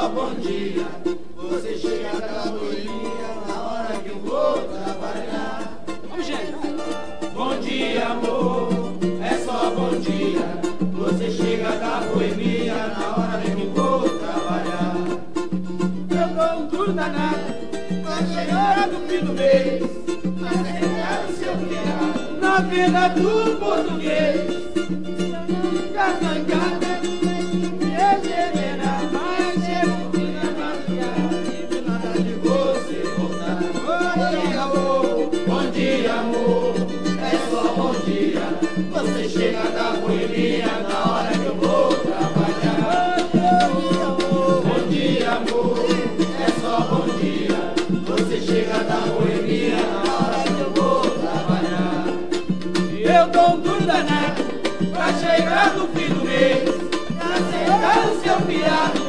só bom dia. Você chega da boemia na hora que eu vou trabalhar. Vamos, gente. Bom dia, amor, é só bom dia. Você chega da boemia na hora que eu vou trabalhar. Eu dou um duro danado, Tá chegando o fim do mês, mas é o seu criado. na vida do português. Casangada, desenhada, mas chego na madrugada e vi nada de você voltar. Bom dia, amor, é só bom dia. Você chega da boemia na hora que eu vou trabalhar. Bom dia, amor, é só bom dia. Você chega da boemia na hora que eu vou trabalhar. Eu dou um duro danado, Tá chegando o fim do mês, tá chegando o seu piado.